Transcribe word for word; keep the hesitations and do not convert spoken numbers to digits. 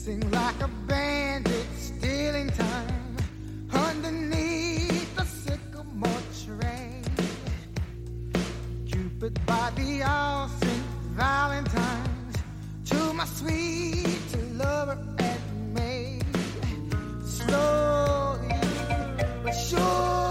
Sing like a bandit, stealing time underneath the sycamore tree. Cupid by the all Saint Valentine's, to my sweet lover.